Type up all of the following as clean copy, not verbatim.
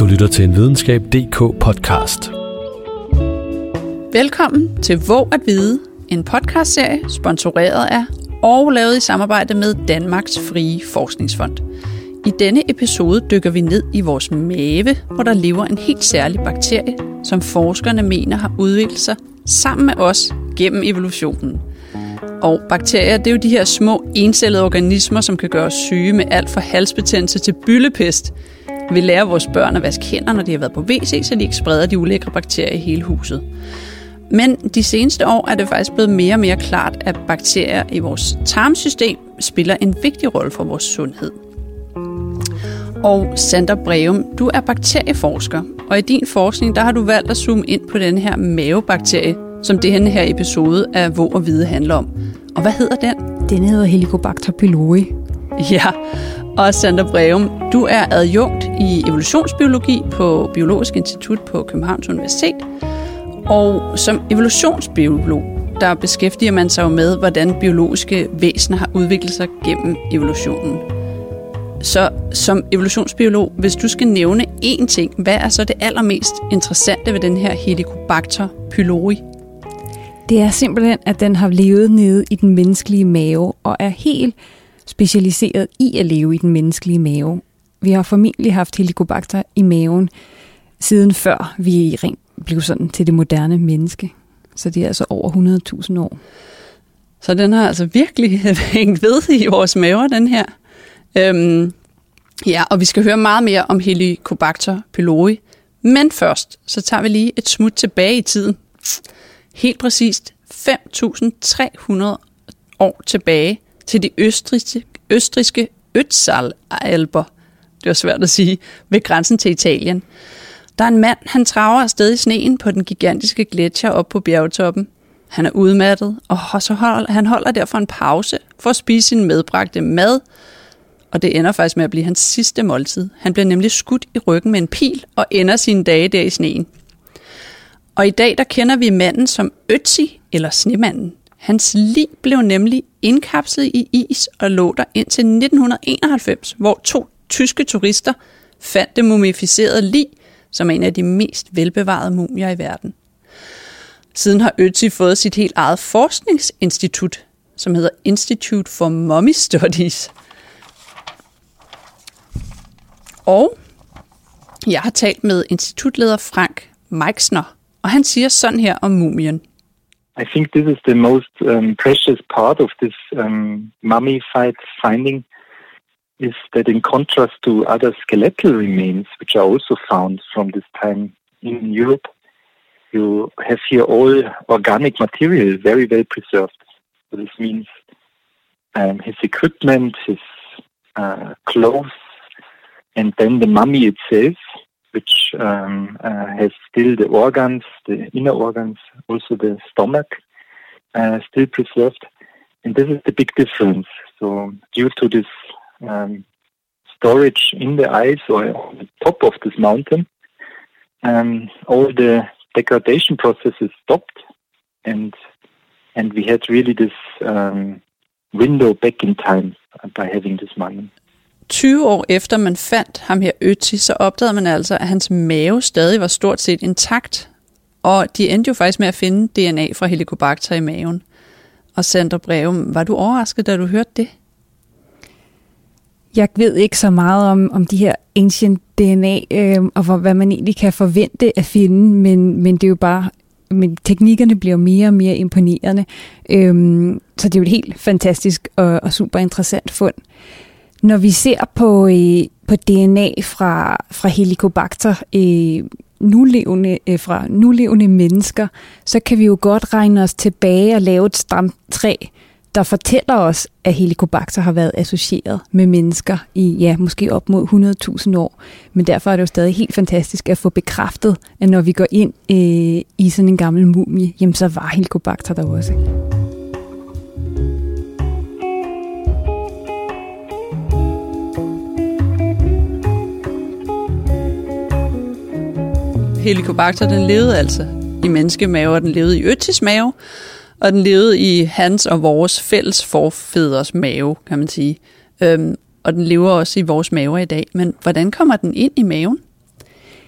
Du lytter til en Videnskab.dk podcast. Velkommen til Våg at Vide, en podcastserie sponsoreret af og lavet i samarbejde med Danmarks Frie Forskningsfond. I denne episode dykker vi ned i vores mave, hvor der lever en helt særlig bakterie, som forskerne mener har udviklet sig sammen med os gennem evolutionen. Og bakterier, det er jo de her små encellede organismer, som kan gøre os syge med alt fra halsbetændelse til byllepest. Vi lærer vores børn at vaske hænder, når de har været på WC, så de ikke spreder de ulækre bakterier i hele huset. Men de seneste år er det faktisk blevet mere og mere klart, at bakterier i vores tarmsystem spiller en vigtig rolle for vores sundhed. Og Sandra Breum, du er bakterieforsker, og i din forskning der har du valgt at zoome ind på den her mavebakterie, som denne her episode af Våg at Vide handler om. Og hvad hedder den? Den hedder Helicobacter pylori. Ja, og Sandra Breum, du er adjunkt i evolutionsbiologi på Biologisk Institut på Københavns Universitet. Og som evolutionsbiolog, der beskæftiger man sig jo med, hvordan biologiske væsener har udviklet sig gennem evolutionen. Så som evolutionsbiolog, hvis du skal nævne én ting, hvad er så det allermest interessante ved den her Helicobacter pylori? Det er simpelthen, at den har levet nede i den menneskelige mave og er helt specialiseret i at leve i den menneskelige mave. Vi har formentlig haft Helicobacter i maven siden før vi blev sådan til det moderne menneske. Så det er altså over 100.000 år. Så den har altså virkelig hængt ved i vores maver, den her. Ja, og vi skal høre meget mere om Helicobacter pylori. Men først, så tager vi lige et smut tilbage i tiden. Helt præcist 5.300 år tilbage til de østrigske Ötztal-alper. Det var svært at sige, ved grænsen til Italien. Der er en mand, han traver afsted i sneen på den gigantiske gletsjer op på bjergtoppen. Han er udmattet, og han holder derfor en pause for at spise sin medbragte mad. Og det ender faktisk med at blive hans sidste måltid. Han bliver nemlig skudt i ryggen med en pil og ender sine dage der i sneen. Og i dag der kender vi manden som Ötzi, eller snemanden. Hans lig blev nemlig indkapslet i is og lå der indtil 1991, hvor 2 tyske turister fandt det mumificerede lig, som er en af de mest velbevarede mumier i verden. Siden har Ötzi fået sit helt eget forskningsinstitut, som hedder Institute for Mummy Studies. Og jeg har talt med institutleder Frank Meixner, og han siger sådan her om mumien. I think this is the most precious part of this mummified finding is that in contrast to other skeletal remains, which are also found from this time in Europe, you have here all organic material very well preserved. So this means his equipment, his clothes, and then the mummy itself, which has still the organs, the inner organs, also the stomach, still preserved. And this is the big difference. So due to this storage in the ice or on the top of this mountain, all the degradation processes stopped, and we had really this window back in time by having this mummy. 20 år efter man fandt ham her Ötzi, så opdagede man altså, at hans mave stadig var stort set intakt. Og de endte jo faktisk med at finde DNA fra Helicobacter i maven. Og Sandra Breum, var du overrasket, da du hørte det? Jeg ved ikke så meget om de her ancient DNA, og hvad man egentlig kan forvente at finde, men det er jo bare, men teknikkerne bliver mere og mere imponerende. Så det er jo et helt fantastisk og super interessant fund. Når vi ser på DNA fra Helicobacter fra nulevende mennesker, så kan vi jo godt regne os tilbage og lave et stamtræ, der fortæller os, at Helicobacter har været associeret med mennesker i måske op mod 100.000 år. Men derfor er det jo stadig helt fantastisk at få bekræftet, at når vi går ind i sådan en gammel mumie, jamen så var Helicobacter der også. Helicobacter, den levede altså i menneskemave, og den levede i Ötzis mave, og den levede i hans og vores fælles forfædres mave, kan man sige. Og den lever også i vores maver i dag. Men hvordan kommer den ind i maven?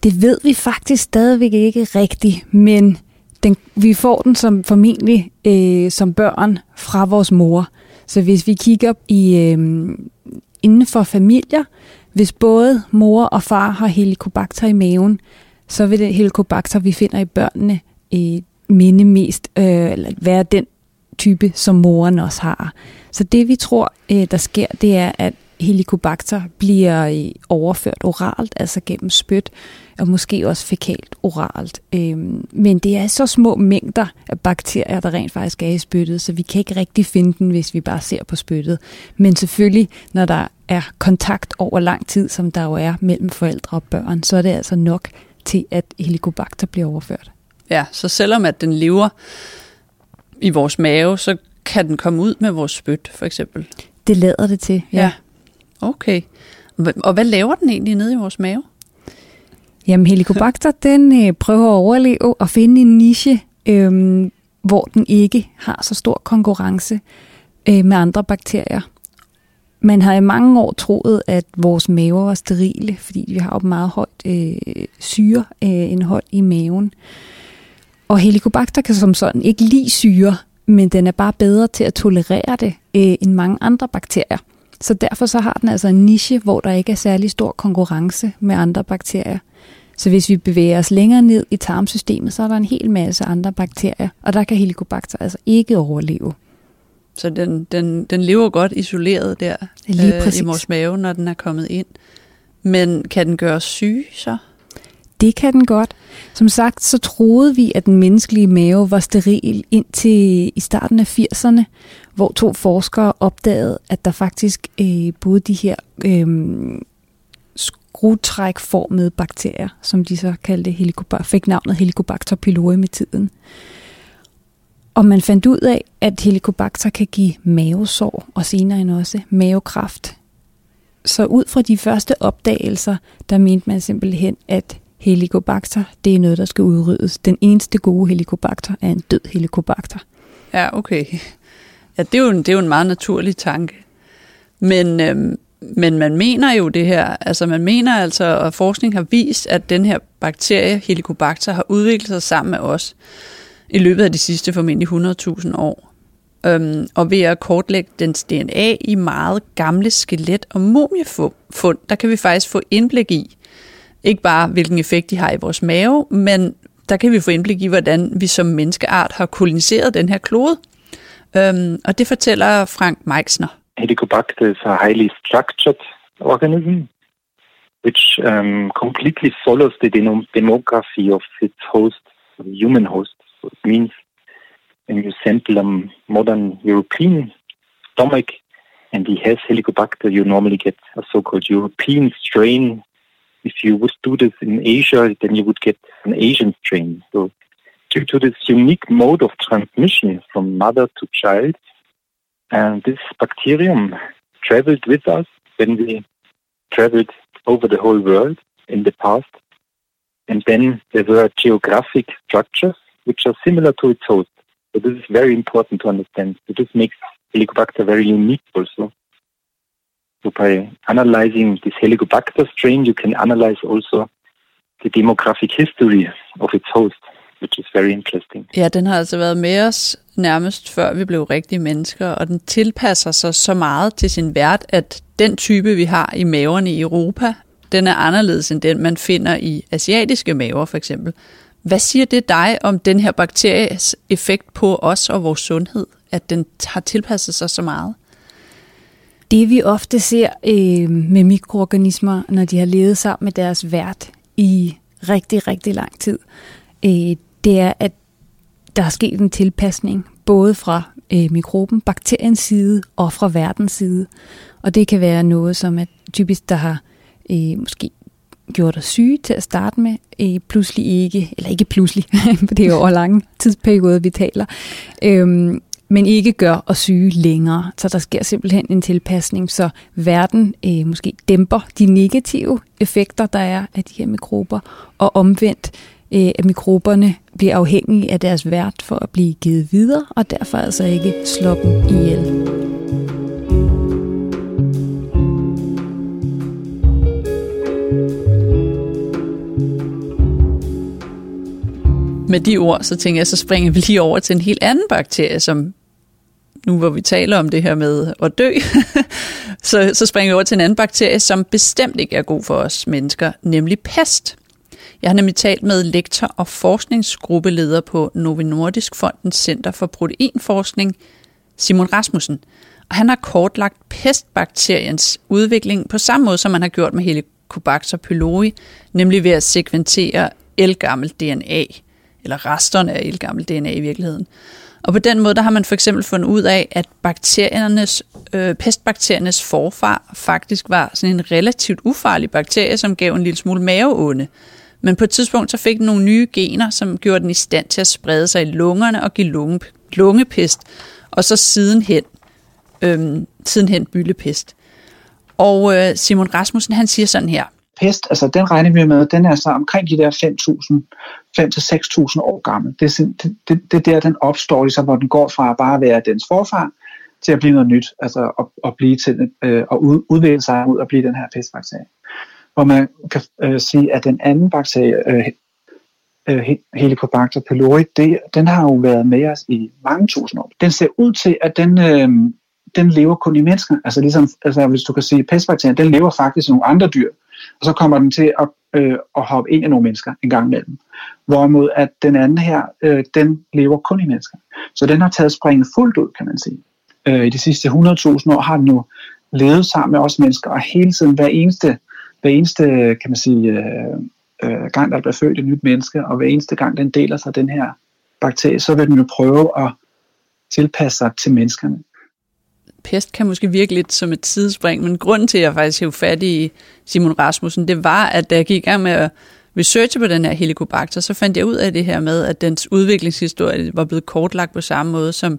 Det ved vi faktisk stadigvæk ikke rigtigt, men vi får den formentlig som børn fra vores mor. Så hvis vi kigger inden for familier, hvis både mor og far har helicobacter i maven, så vil det helicobacter, vi finder i børnene, minde mest, eller være den type, som moren også har. Så det vi tror, der sker, det er, at helicobacter bliver overført oralt, altså gennem spyt, og måske også fækalt oralt. Men det er så små mængder af bakterier, der rent faktisk er i spyttet, så vi kan ikke rigtig finde den, hvis vi bare ser på spyttet. Men selvfølgelig, når der er kontakt over lang tid, som der jo er mellem forældre og børn, så er det altså nok til, at helicobacter bliver overført. Ja, så selvom at den lever i vores mave, så kan den komme ud med vores spyt, for eksempel. Det lader det til, ja. Okay. Og hvad laver den egentlig nede i vores mave? Jamen, helicobacter, den prøver at overleve og finde en niche, hvor den ikke har så stor konkurrence med andre bakterier. Man har i mange år troet, at vores maver var sterile, fordi vi har et meget højt syreindhold i maven. Og helicobacter kan som sådan ikke lide syre, men den er bare bedre til at tolerere det end mange andre bakterier. Så derfor så har den altså en niche, hvor der ikke er særlig stor konkurrence med andre bakterier. Så hvis vi bevæger os længere ned i tarmsystemet, så er der en hel masse andre bakterier, og der kan helicobacter altså ikke overleve. Så den lever godt isoleret der i vores mave, når den er kommet ind. Men kan den gøre os syge så? Det kan den godt. Som sagt, så troede vi, at den menneskelige mave var steril indtil i starten af 80'erne, hvor 2 forskere opdagede, at der faktisk både de her skruetrækformede bakterier, som de så kaldte fik navnet Helicobacter pylori med tiden. Og man fandt ud af, at helicobacter kan give mavesår, og senere end også mavekræft. Så ud fra de første opdagelser, der mente man simpelthen, at helicobacter, det er noget, der skal udryddes. Den eneste gode helicobacter er en død helicobacter. Ja, okay. Ja, det er jo en meget naturlig tanke. Men man mener jo det her, altså man mener altså, at forskning har vist, at den her bakterie, helicobacter, har udviklet sig sammen med os i løbet af de sidste formentlig 100.000 år. Og ved at kortlægge dens DNA i meget gamle skelet- og mumiefund, der kan vi faktisk få indblik i, ikke bare hvilken effekt de har i vores mave, men der kan vi få indblik i, hvordan vi som menneskeart har koloniseret den her klode. Og det fortæller Frank Meixner. Helicobacter is a highly structured organism, which completely follows the demography of its host, the human host. So it means when you sample a modern European stomach and he has Helicobacter, you normally get a so-called European strain. If you would do this in Asia, then you would get an Asian strain. So due to this unique mode of transmission from mother to child, this bacterium traveled with us when we traveled over the whole world in the past. And then there were geographic structures which are similar to its host. So this is very important to understand. So this makes Helicobacter very unique also. So by analyzing this Helicobacter strain, you can analyze also the demographic history of its host, which is very interesting. Ja, den har altså været med os nærmest før vi blev rigtige mennesker, og den tilpasser sig så meget til sin vært, at den type, vi har i maverne i Europa, den er anderledes end den, man finder i asiatiske maver for eksempel. Hvad siger det dig om den her bakteries effekt på os og vores sundhed, at den har tilpasset sig så meget? Det vi ofte ser med mikroorganismer, når de har levet sammen med deres vært i rigtig, rigtig lang tid, det er, at der er sket en tilpasning, både fra mikroben, bakteriens side og fra værtens side. Og det kan være noget, som er typisk, der har måske gjort os syge til at starte med, pludselig ikke, eller ikke pludselig, for det er jo over lange tidsperioder, vi taler, men ikke gør os syge længere. Så der sker simpelthen en tilpasning, så verden måske dæmper de negative effekter, der er af de her mikrober, og omvendt, at mikroberne bliver afhængige af deres vært for at blive givet videre, og derfor altså ikke slå dem ihjel. Med de ord, så tænker jeg, så springer vi lige over til en helt anden bakterie, som nu hvor vi taler om det her med at dø, så springer vi over til en anden bakterie, som bestemt ikke er god for os mennesker, nemlig pest. Jeg har nemlig talt med lektor og forskningsgruppeleder på Novo Nordisk Fondens Center for Proteinforskning, Simon Rasmussen. Og han har kortlagt pestbakteriens udvikling på samme måde, som man har gjort med Helicobacter pylori, nemlig ved at sekventere ældgammelt DNA, eller resterne af ældgammelt DNA i virkeligheden. Og på den måde, der har man for eksempel fundet ud af, at pestbakteriernes forfar faktisk var sådan en relativt ufarlig bakterie, som gav en lille smule maveonde. Men på et tidspunkt så fik den nogle nye gener, som gjorde den i stand til at sprede sig i lungerne og give lungepest, og så sidenhen byllepest. Og Simon Rasmussen, han siger sådan her. Pest, altså den regner vi med, den er så omkring de der 5.000 til 6.000 år gammel. Det er der, den opstår, ligesom, hvor den går fra at bare være dens forfar, til at blive noget nyt, altså at blive til at udvikle sig ud og blive den her pestbakterie. Hvor man kan sige, at den anden bakterie, Helicobacter pylori, den har jo været med os i mange tusind år. Den ser ud til, at den lever kun i mennesker. Altså hvis du kan sige, pestbakterien, den lever faktisk i nogle andre dyr, og så kommer den til at hoppe ind i nogle mennesker en gang imellem. Hvorimod at den anden her, den lever kun i mennesker. Så den har taget springet fuldt ud, kan man sige. I de sidste 100.000 år har den jo levet sammen med os mennesker, og hele tiden hver eneste kan man sige, gang, der bliver født et nyt menneske, og hver eneste gang, den deler sig den her bakterie, så vil den jo prøve at tilpasse sig til menneskerne. Pest kan måske virke lidt som et sidespring, men grunden til, at jeg faktisk hævde fat i Simon Rasmussen, det var, at da jeg gik i gang med at researche på den her Helicobacter, så fandt jeg ud af det her med, at dens udviklingshistorie var blevet kortlagt på samme måde som,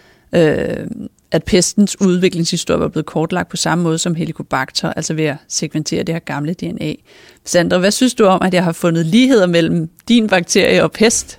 at pestens udviklingshistorie var blevet kortlagt på samme måde som Helicobacter, altså ved at sekventere det her gamle DNA. Sandra, hvad synes du om, at jeg har fundet ligheder mellem din bakterie og pest?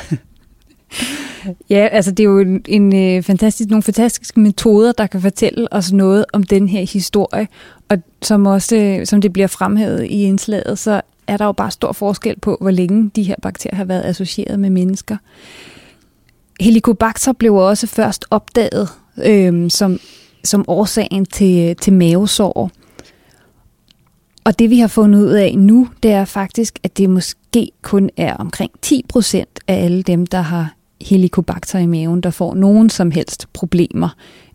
Ja, altså det er jo nogle fantastiske metoder, der kan fortælle os noget om den her historie, og som det bliver fremhævet i indslaget, så er der jo bare stor forskel på, hvor længe de her bakterier har været associeret med mennesker. Helicobacter blev også først opdaget som årsagen til mavesår. Og det vi har fundet ud af nu, det er faktisk, at det måske kun er omkring 10% af alle dem, der har Helicobacter i maven, der får nogen som helst problemer.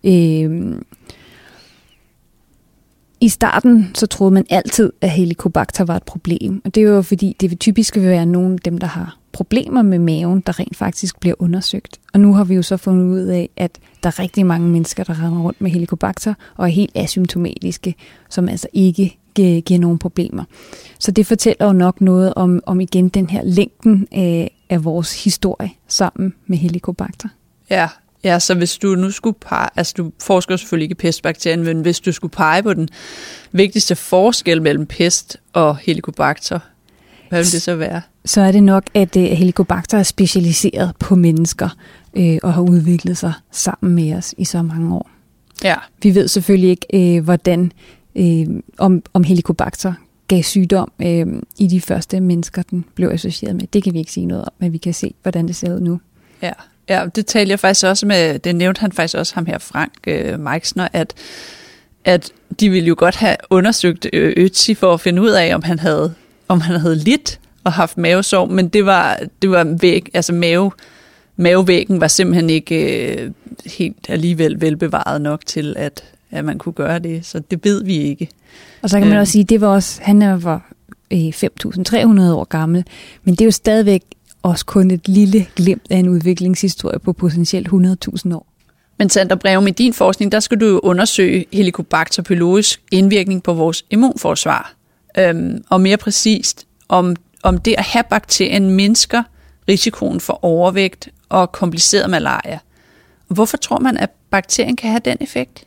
I starten så troede man altid, at Helicobacter var et problem. Og det er jo fordi, det vil typisk være nogle af dem, der har problemer med maven, der rent faktisk bliver undersøgt. Og nu har vi jo så fundet ud af, at der er rigtig mange mennesker, der render rundt med Helicobacter og er helt asymptomatiske, som altså ikke giver nogen problemer. Så det fortæller jo nok noget om igen den her længden af vores historie sammen med Helicobacter. Ja, så hvis du nu skulle pege, altså du forsker selvfølgelig ikke i pestbakterien, men hvis du skulle pege på den vigtigste forskel mellem pest og Helicobacter, hvad vil det så være? Så er det nok, at Helicobacter er specialiseret på mennesker og har udviklet sig sammen med os i så mange år. Ja. Vi ved selvfølgelig ikke, hvordan om Helicobacter gav sygdom i de første mennesker, den blev associeret med. Det kan vi ikke sige noget om, men vi kan se, hvordan det ser ud nu. Ja, det talte jeg faktisk også med, det nævnte han faktisk også ham her, Frank Meixner, at de ville jo godt have undersøgt Ötzi for at finde ud af, om han havde lidt og haft mavesår, men det var væg, altså mavevæggen var simpelthen ikke helt alligevel velbevaret nok til, at man kunne gøre det, så det ved vi ikke. Og så kan man også sige, det var også, han var 5.300 år gammel, men det er jo stadigvæk også kun et lille glimt af en udviklingshistorie på potentielt 100.000 år. Men Sandra Breum, i din forskning, der skal du undersøge Helicobacter pyloris indvirkning på vores immunforsvar. Og mere præcist, om det at have bakterien mindsker risikoen for overvægt og kompliceret malaria. Hvorfor tror man, at bakterien kan have den effekt?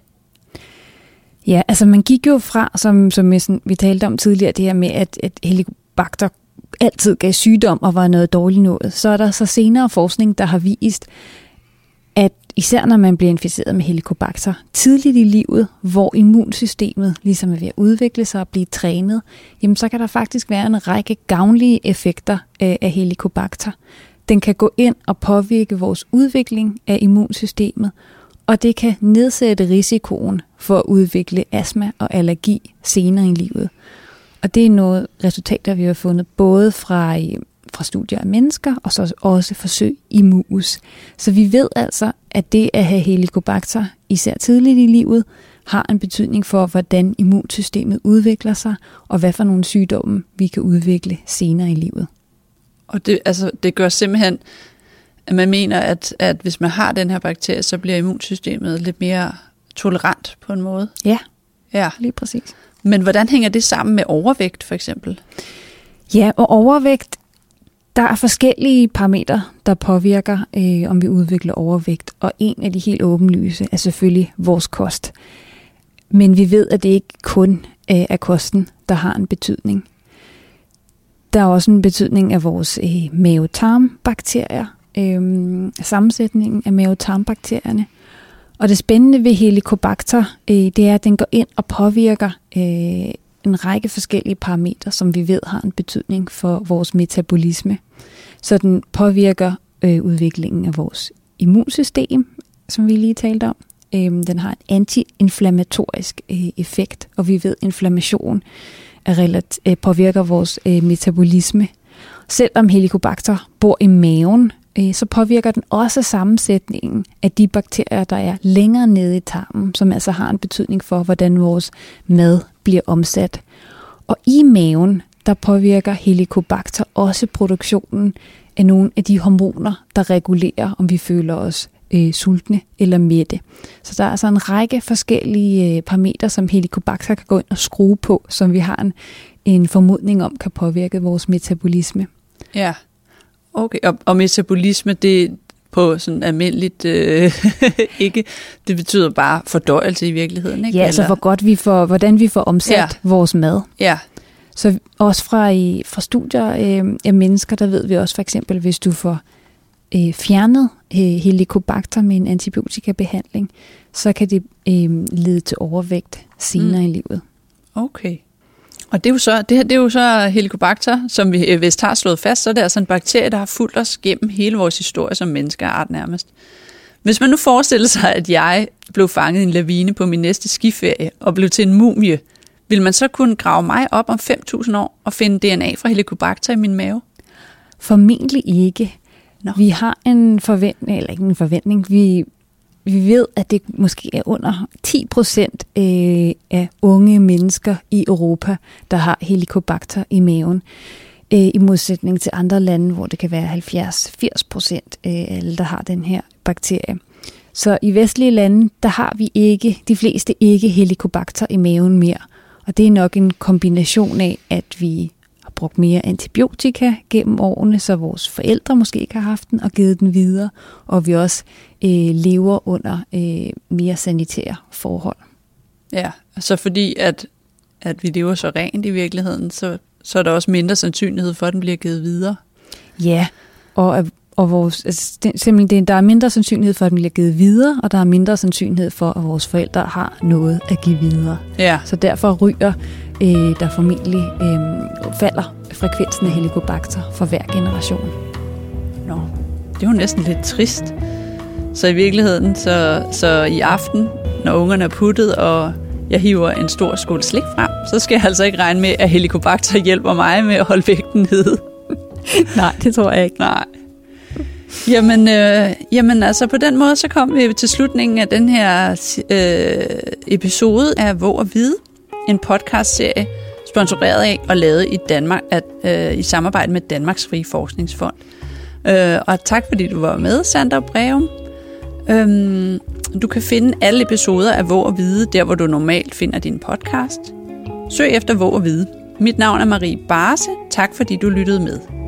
Ja, altså man gik jo fra, som vi talte om tidligere, det her med, at Helicobacter altid gav sygdom og var noget dårligt noget. Så er der så senere forskning, der har vist, at især når man bliver inficeret med Helicobacter tidligt i livet, hvor immunsystemet ligesom er ved at udvikle sig og blive trænet, jamen så kan der faktisk være en række gavnlige effekter af Helicobacter. Den kan gå ind og påvirke vores udvikling af immunsystemet, og det kan nedsætte risikoen for at udvikle astma og allergi senere i livet. Og det er noget resultater, vi har fundet både fra studier af mennesker, og så også forsøg i mus. Så vi ved altså, at det at have Helicobacter, især tidligt i livet, har en betydning for, hvordan immunsystemet udvikler sig, og hvad for nogle sygdomme vi kan udvikle senere i livet. Og det gør simpelthen, at man mener, at hvis man har den her bakterie, så bliver immunsystemet lidt mere tolerant på en måde. Ja, lige præcis. Men hvordan hænger det sammen med overvægt for eksempel? Ja, og overvægt, der er forskellige parametre, der påvirker, om vi udvikler overvægt. Og en af de helt åbenlyse er selvfølgelig vores kost. Men vi ved, at det ikke kun er kosten, der har en betydning. Der er også en betydning af vores mavetarmbakterier, sammensætningen af mavetarmbakterierne. Og det spændende ved Helicobacter, det er, at den går ind og påvirker en række forskellige parametre, som vi ved har en betydning for vores metabolisme. Så den påvirker udviklingen af vores immunsystem, som vi lige talte om. Den har en antiinflammatorisk effekt, og vi ved, at inflammation påvirker vores metabolisme. Selvom Helicobacter bor i maven, så påvirker den også sammensætningen af de bakterier, der er længere nede i tarmen, som altså har en betydning for, hvordan vores mad bliver omsat. Og i maven, der påvirker Helicobacter også produktionen af nogle af de hormoner, der regulerer, om vi føler os sultne eller mætte. Så der er altså en række forskellige parametre, som Helicobacter kan gå ind og skrue på, som vi har en formodning om, kan påvirke vores metabolisme. Ja, okay. Og metabolisme, det på sådan almindeligt ikke, det betyder bare fordøjelse i virkeligheden, ikke? Ja, altså hvordan vi får omsat vores mad. Ja. Så også fra studier af mennesker, der ved vi også for eksempel, hvis du får fjernet Helicobacter med en antibiotikabehandling, så kan det lede til overvægt senere i livet. Okay. Og det er jo så Helicobacter, som vi vist har slået fast, så er det altså en bakterie, der har fulgt os gennem hele vores historie som menneskeart nærmest. Hvis man nu forestiller sig, at jeg blev fanget i en lavine på min næste skiferie og blev til en mumie, vil man så kunne grave mig op om 5.000 år og finde DNA fra Helicobacter i min mave? Formentlig ikke. Vi har en forventning, eller ikke en forventning, vi ved, at det måske er under 10% af unge mennesker i Europa, der har Helicobacter i maven. I modsætning til andre lande, hvor det kan være 70-80% af alle, der har den her bakterie. Så i vestlige lande, der har vi ikke, de fleste ikke Helicobacter i maven mere. Og det er nok en kombination af, at vi har brugt mere antibiotika gennem årene, så vores forældre måske ikke har haft den og givet den videre, og vi også lever under mere sanitære forhold. Ja, så fordi at vi lever så rent i virkeligheden, så er der også mindre sandsynlighed for, at den bliver givet videre. Ja, og simpelthen der er mindre sandsynlighed for, at den bliver givet videre, og der er mindre sandsynlighed for, at vores forældre har noget at give videre. Ja. Så derfor ryger der formentlig falder frekvensen af Helicobacter for hver generation. Nå, det er jo næsten lidt trist. Så i virkeligheden, så i aften, når ungerne er puttet, og jeg hiver en stor skål slik frem, så skal jeg altså ikke regne med, at Helicobacter hjælper mig med at holde vægten nede. Nej, det tror jeg ikke. Nej. Jamen altså på den måde, så kom vi til slutningen af den her episode af Våg at Vide, en podcastserie sponsoreret af og lavet i Danmark i samarbejde med Danmarks Frie Forskningsfond. Og tak fordi du var med, Sandra Breum. Du kan finde alle episoder af Våg at Vide, der hvor du normalt finder din podcast. Søg efter Våg at Vide. Mit navn er Marie Barse. Tak fordi du lyttede med.